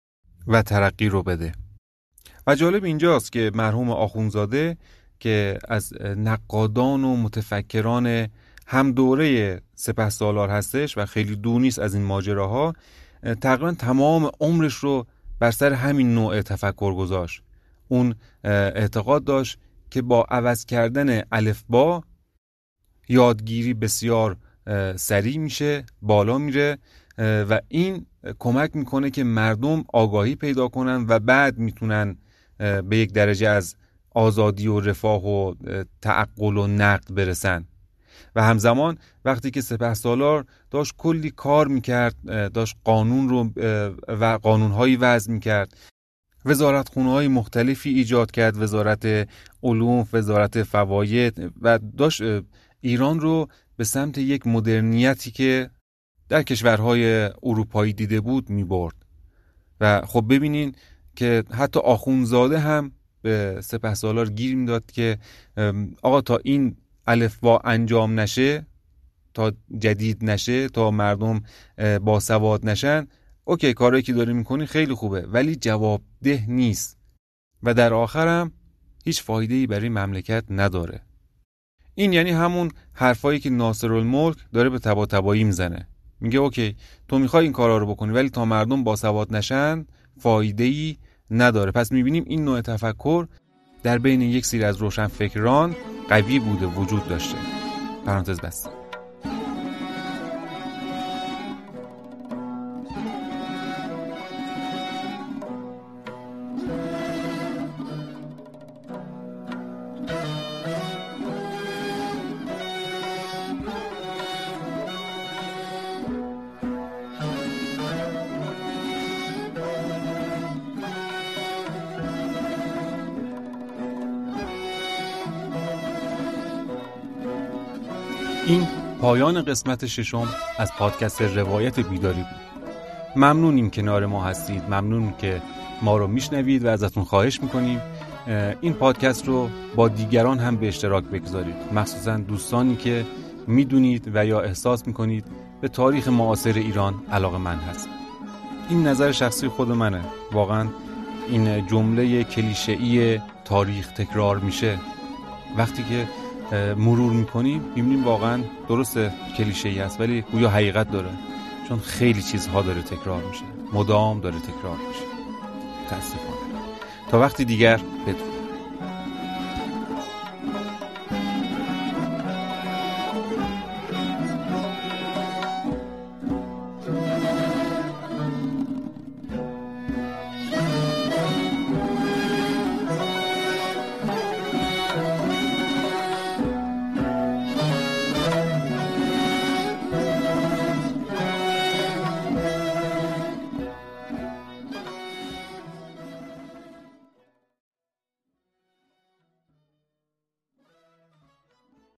و ترقی رو بده. و جالب اینجاست که مرحوم آخوندزاده که از نقادان و متفکران هم دوره سپهسالار هستش و خیلی دور نیست از این ماجراها، تقریبا تمام عمرش رو بر سر همین نوع تفکر گذاشت. اون اعتقاد داشت که با عوض کردن الفبا یادگیری بسیار سریع میشه، بالا میره و این کمک میکنه که مردم آگاهی پیدا کنن و بعد میتونن به یک درجه از آزادی و رفاه و تعقل و نقد برسن. و همزمان وقتی که سپهسالار داشت کلی کار میکرد، داشت قانون رو و قانونهایی وضع میکرد، وزارتخونه‌های مختلفی ایجاد کرد، وزارت علوم، وزارت فواید، و داشت ایران رو به سمت یک مدرنیتی که در کشورهای اروپایی دیده بود میبرد. و خب ببینین که حتی آخوندزاده هم به سپهسالار گیر میداد که آقا تا این الفبا انجام نشه، تا جدید نشه، تا مردم باسواد نشن، اوکی کارایی که داری میکنی خیلی خوبه ولی جوابده نیست و در آخرم هیچ فایده‌ای برای مملکت نداره. این یعنی همون حرفایی که ناصرالملک داره به طباطبایی میزنه. میگه اوکی تو میخوای این کارا رو بکنی ولی تا مردم باسواد نشن فایده‌ای نداره. پس میبینیم این نوع تفکر در بین یک سری از روشنفکران قوی بوده، وجود داشته. پرانتز بسته. این پایان قسمت ششم از پادکست روایت بیداری بود. ممنونیم کنار ما هستید، ممنون که ما رو میشنوید و ازتون خواهش میکنیم این پادکست رو با دیگران هم به اشتراک بگذارید، مخصوصا دوستانی که میدونید و یا احساس میکنید به تاریخ معاصر ایران علاقه‌مند هست. این نظر شخصی خود منه. واقعا این جمله کلیشه‌ای تاریخ تکرار میشه، وقتی که مرور میکنیم میبینیم واقعا درست کلیشه‌ای است ولی گویا حقیقت داره، چون خیلی چیزها داره تکرار میشه، مدام داره تکرار میشه. متاسفانه. تا وقتی دیگر بدرود.